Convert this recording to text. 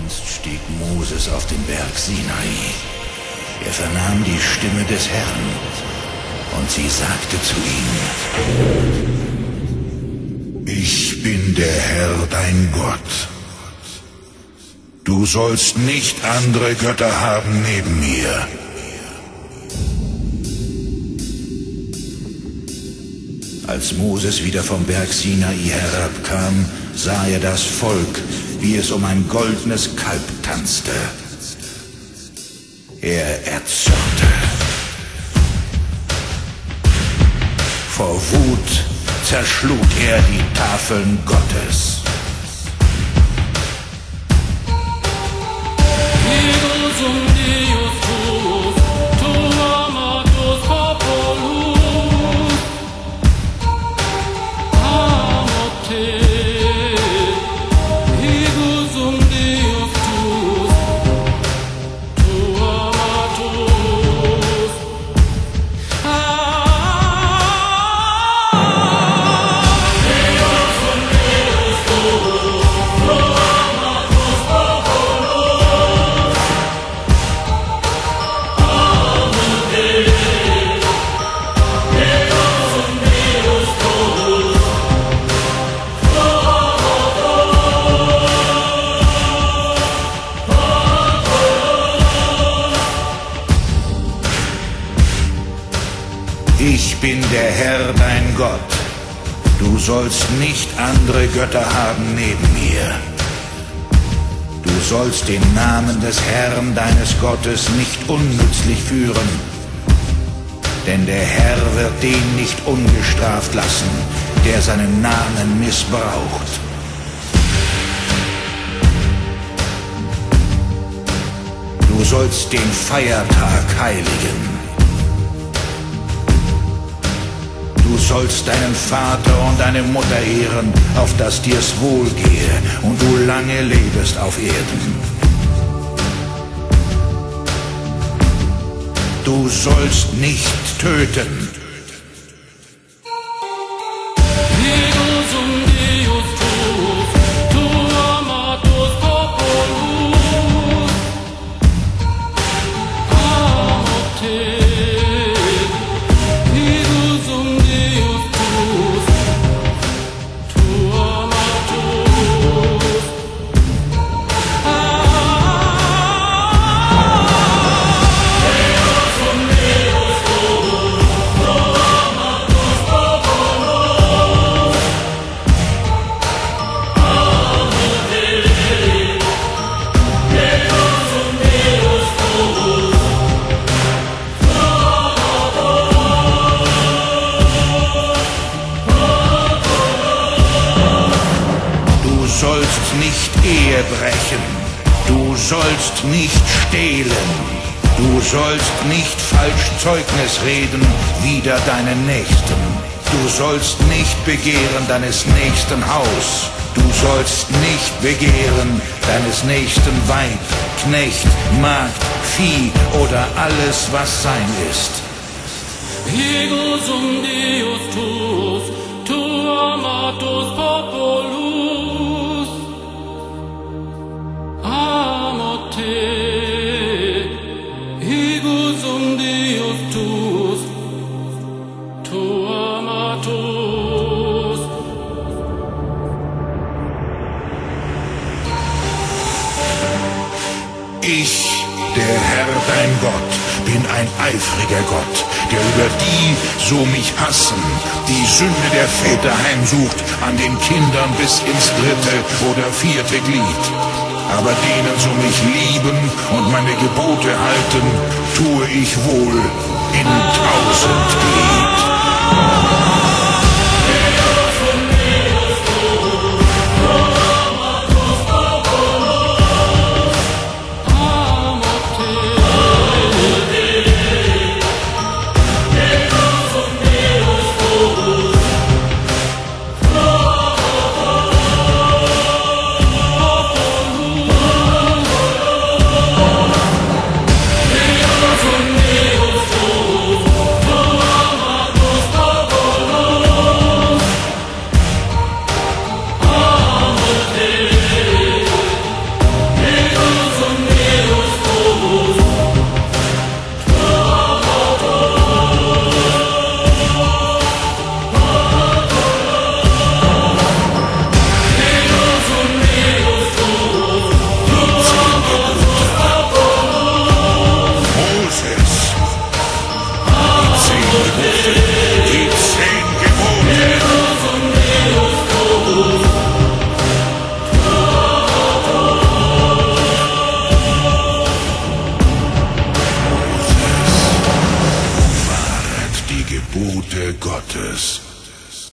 Einst stieg Moses auf den Berg Sinai. Er vernahm die Stimme des Herrn, und sie sagte zu ihm: Ich bin der Herr, dein Gott. Du sollst nicht andere Götter haben neben mir. Als Moses wieder vom Berg Sinai herabkam, sah er das Volk, wie es um ein goldenes Kalb tanzte. Er erzürnte. Vor Wut zerschlug er die Tafeln Gottes. Ich bin der Herr, dein Gott. Du sollst nicht andere Götter haben neben mir. Du sollst den Namen des Herrn, deines Gottes, nicht unnützlich führen. Denn der Herr wird den nicht ungestraft lassen, der seinen Namen missbraucht. Du sollst den Feiertag heiligen. Du sollst deinen Vater und deine Mutter ehren, auf dass dir's wohlgehe und du lange lebest auf Erden. Du sollst nicht töten. Du sollst nicht Ehe brechen, du sollst nicht stehlen, du sollst nicht falsch Zeugnis reden wider deinen Nächsten, du sollst nicht begehren deines Nächsten Haus, du sollst nicht begehren deines Nächsten Weib, Knecht, Magd, Vieh oder alles, was sein ist. Ego sum Deus tuus, tu amatus populus, amo te. Ego sum Deus tuus, tu amatus. Ich, der Herr, dein Gott, bin ein eifriger Gott, der über die, so mich hassen, die Sünde der Väter heimsucht, an den Kindern bis ins 3. oder 4. Glied. Aber denen, so mich lieben und meine Gebote halten, tue ich wohl in 1000 Glied.